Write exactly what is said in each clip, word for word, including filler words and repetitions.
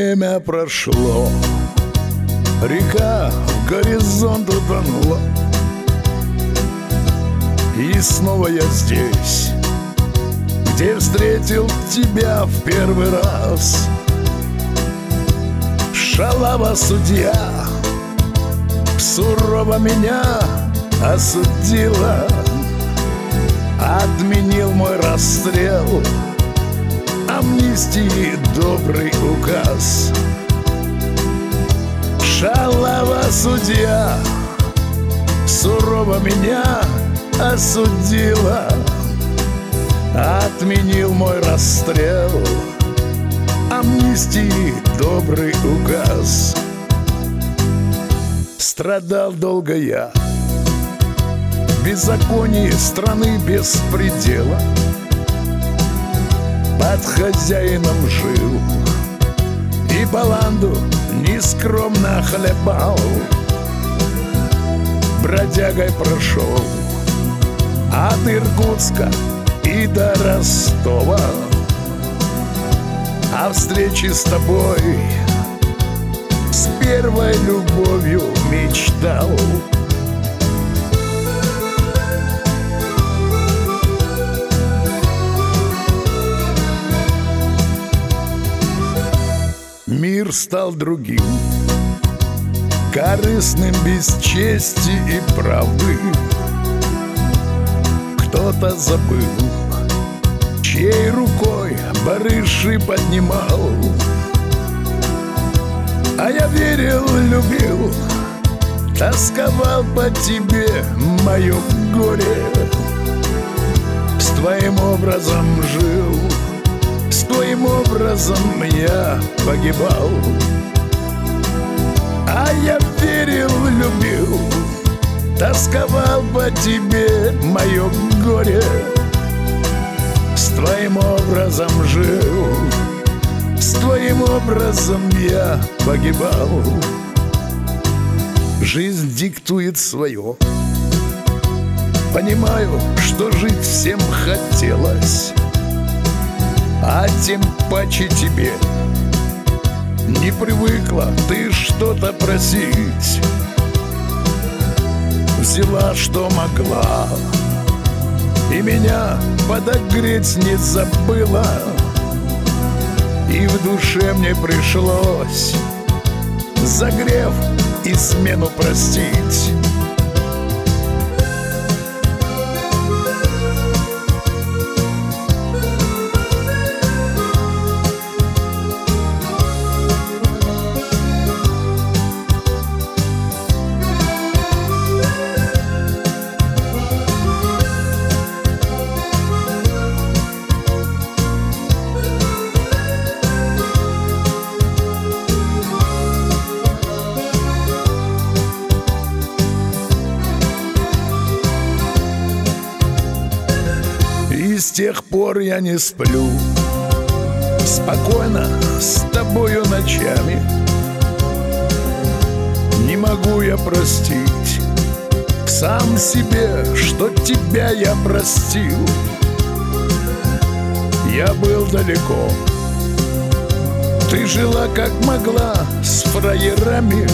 Время прошло, река в горизонт утонула, и снова я здесь, где встретил тебя в первый раз. Шалава судья сурово меня осудила, отменил мой расстрел, амнистии добрый указ. Шалава судья сурово меня осудила, отменил мой расстрел, амнистии добрый указ. Страдал долго я в беззаконии страны без предела, под хозяином жил и баланду нескромно хлебал. Бродягой прошел от Иркутска и до Ростова, о встрече с тобой с первой любовью мечтал. Мир стал другим, корыстным без чести и правды. Кто-то забыл, чьей рукой барыши поднимал. А я верил, любил, тосковал по тебе, мое горе. С твоим образом жил, с твоим образом я погибал. А я верил, любил, тосковал по тебе, мое горе. С твоим образом жил, с твоим образом я погибал. Жизнь диктует свое. Понимаю, что жить всем хотелось, а тем паче тебе. Не привыкла ты что-то просить, взяла, что могла, и меня подогреть не забыла. И в душе мне пришлось, загрев, измену простить. И с тех пор я не сплю спокойно с тобою ночами. Не могу я простить сам себе, что тебя я простил. Я был далеко, ты жила как могла с фраерами,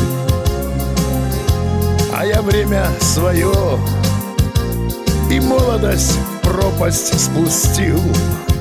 а я время свое и молодость в пропасть спустил.